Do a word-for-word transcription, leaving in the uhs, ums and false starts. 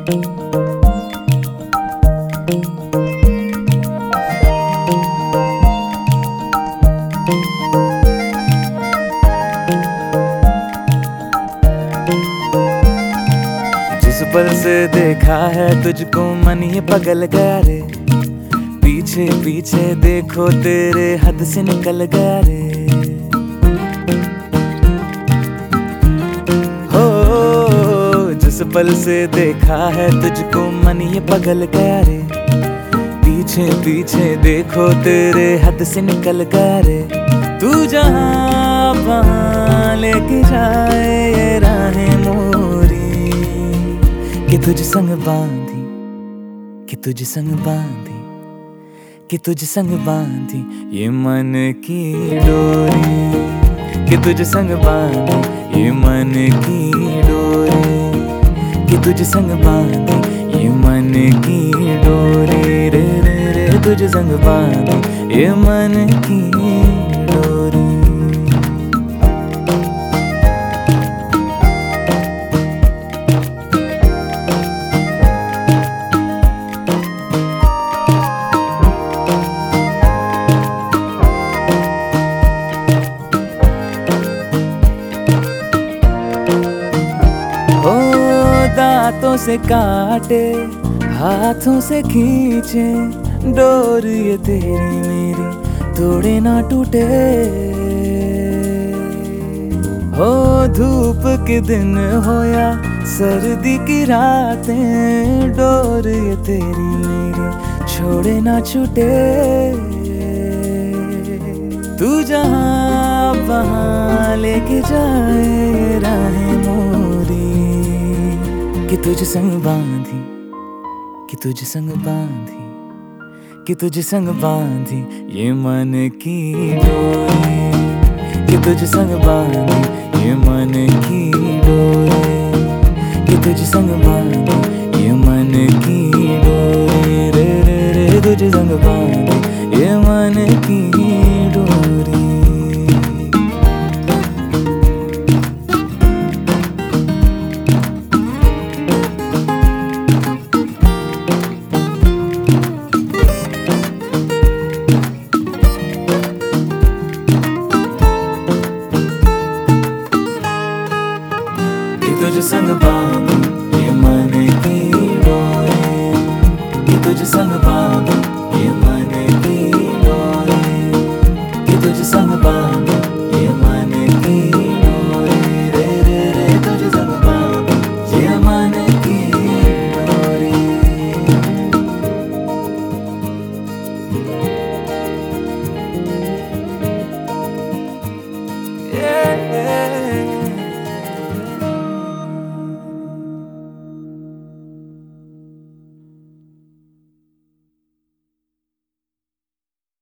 जिस पल से देखा है तुझको मन ये पगल गया रे, पीछे पीछे देखो तेरे हद से निकल गया रे। हो जिस पल से देखा है तुझको मन ये पगल गया रे, पीछे पीछे देखो तेरे हद से निकल गया रे। तू जहाँ वहाँ लेके जाए ये राहें मोरी, कि तुझ संग बांधी, कि तुझ संग बांधी, कि तुझ संग बांधी ये मन की डोरी, कि तुझ संग बांधी ये मन की डोरी, कि तुझ संग बांधी ये मन की डोरी रे रे रे, तुझ संग बांधी ये मन की डोरी। दांतों से काटे हाथों से खींचे, डोर ये तेरी मेरी तोड़े ना टूटे। हो धूप के दिन हो या सर्दी की रातें, डोर ये तेरी मेरी छोड़े ना छूटे। तू जहाँ वहाँ लेके जाए राहें मोरी, कि तुझ संग बांधी, कि तुझ संग बांधी, कि तुझ संग बांधी ये मन की डोरी, कि तुझ संग बांधी ये मन की डोरी, कि तुझ संग बांधी ये मन की डोरी रे रे रे, तुझ संग बांधी ये मन की डोरी। तुझ संग बांधी ये मन की डोरी, कि तुझ संग बांधी